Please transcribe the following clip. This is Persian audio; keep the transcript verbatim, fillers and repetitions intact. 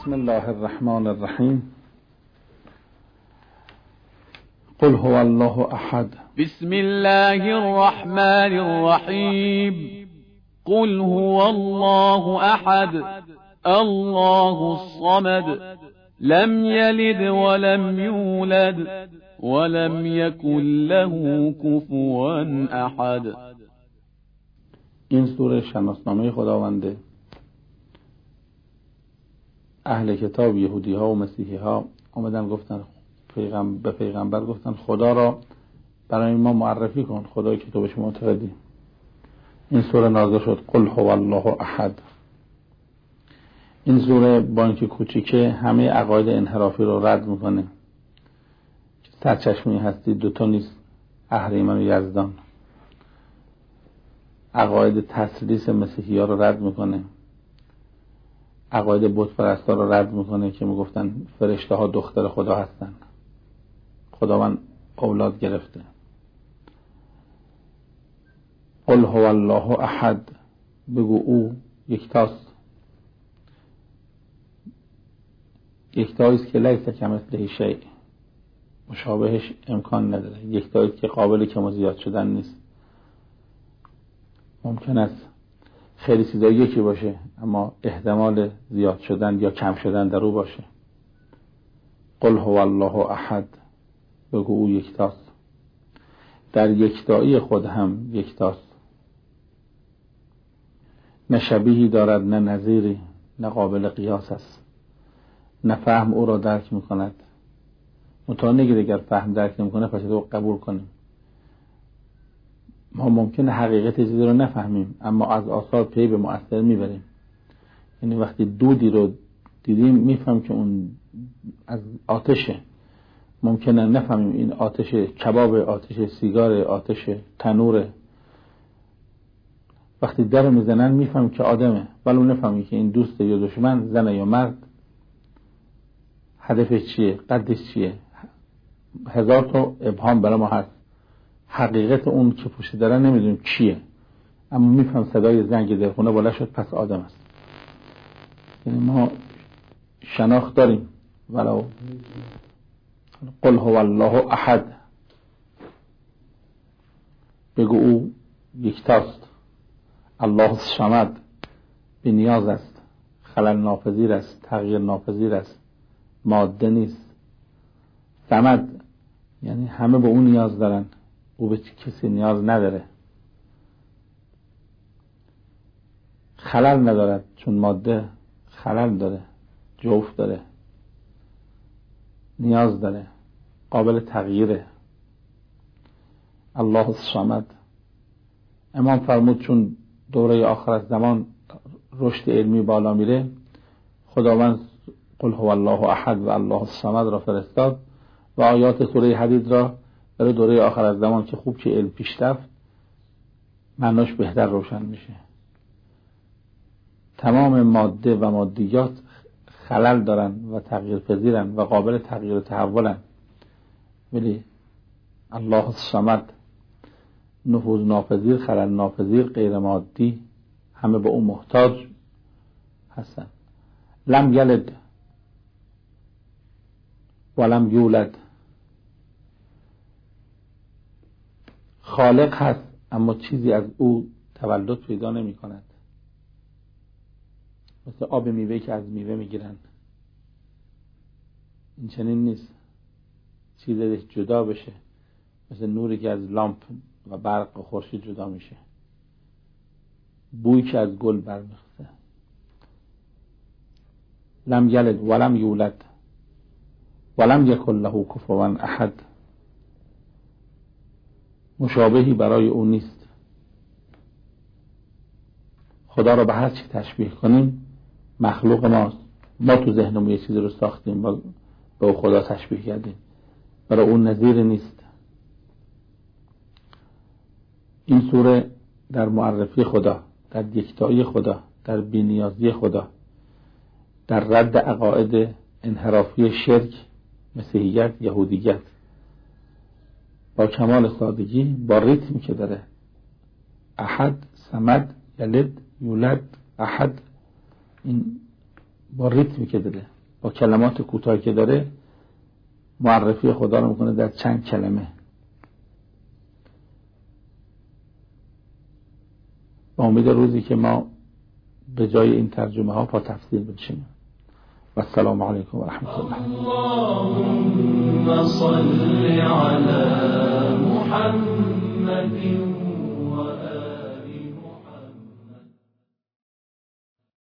بسم الله الرحمن الرحیم. قل هو الله احد. بسم الله الرحمن الرحیم. قل هو الله احد الله الصمد لم یلد ولم یولد ولم یکن له کفوا احد. این سوره شناسنامه خداونده. اهل کتاب، یهودی ها و مسیحی ها آمدن گفتن پیغمبر به پیغمبر گفتن خدا را برای ما معرفی کن، خدایی که تو بهش معتقدی. این سوره نازل شد قل هو الله احد. این سوره با اینکه کوچیکه همه عقاید انحرافی رو رد میکنه. سرچشمه هستی دوتا نیست، اهریمن و یزدان. عقاید تثلیث مسیحی ها رو رد میکنه. عقاید بت پرستا رو رد میکنه که میگفتن فرشته ها دختر خدا هستن، خداوند اولاد گرفته. قل هو الله احد، بگو او یکتاست. یکتایی است که لیس کمثله شیء، مشابهش امکان نداره. یکتایی است که قابل کم و زیاد شدن نیست. ممکن است خیلی چیزا یکی باشه اما احتمال زیاد شدن یا کم شدن در او باشه. قل هو الله احد، بگو او یکتاست. در یکتایی خود هم یکتاست. نه شبیهی دارد نه نظیری، نه قابل قیاس است. نه فهم او را درک میکند. مطمئن نگید اگر فهم درک نمیکنه پس تو قبول کنیم. ما ممکنه حقیقت چیزی رو نفهمیم اما از آثار پی به مؤثر میبریم. یعنی وقتی دودی رو دیدیم میفهم که اون از آتشه. ممکنه نفهمیم این آتش کباب، آتش سیگار، آتش تنور. وقتی در میزنن میفهم که آدمه، ولی نفهمی که این دوسته یا دشمن، زنه یا مرد، هدفش چیه، قدش چیه. هزار تا ابهام برای ما هست. حقیقت اون که پشت داره نمیدونیم چیه، اما میفهم صدای زنگ در خونه بالا شد پس آدم است. یعنی ما شناخت داریم. ولو قل هو الله احد، بگو او یکتاست. الله الصمد، بی نیاز است، خلل ناپذیر است، تغییر ناپذیر است، ماده نیست. صمد یعنی همه به اون نیاز دارن، او به کسی نیاز نداره. خلل ندارد چون ماده خلل داره، جوف داره، نیاز داره، قابل تغییره. الله الصمد. امام فرمود چون دوره آخر از زمان رشد علمی بالا میره، خداوند قل هو الله احد و الله الصمد را فرستاد و آیات سوره حدید را برای دوره آخر از زمان که خوب که علم پیش رفت معناش بهتر روشن میشه. تمام ماده و مادیات خلل دارن و تغییر پذیرن و قابل تغییر و تحولن، ولی الله الصمد نفوذ ناپذیر، خلل ناپذیر، غیر مادی، همه به اون محتاج هستن. لم یلد ولم یولد. خالق هست اما چیزی از او تولد پیدا نمی کند. مثل آب میوه که از میوه میگیرن، این چنین نیست. چیزی جدا بشه، مثل نوری که از لامپ و برق و خورشید جدا میشه، بویی که از گل برمیخته. لم یلد ولم یولد ولم یکن له کفوا احد. مشابهی برای او نیست. خدا را به هر چی تشبیه کنیم مخلوق ماست. ما تو ذهنمون یه چیزی رو ساختیم با به او خدا تشبیه کردیم. برای اون نظیر نیست. این سوره در معرفی خدا، در یکتایی خدا، در بی‌نیازی خدا، در رد عقاید انحرافی شرک، مسیحیت، یهودیت، با کمال سادگی، با ریتمی که داره، احد، صمد، یلد، یولد، احد، این با ریتمی که داره با کلمات کوتاهی که داره معرفی خدا رو میکنه در چند کلمه. با امید روزی که ما به جای این ترجمه ها با تفسیر بنشینیم. و السلام علیکم و رحمت الله. اللهم صل علی محمد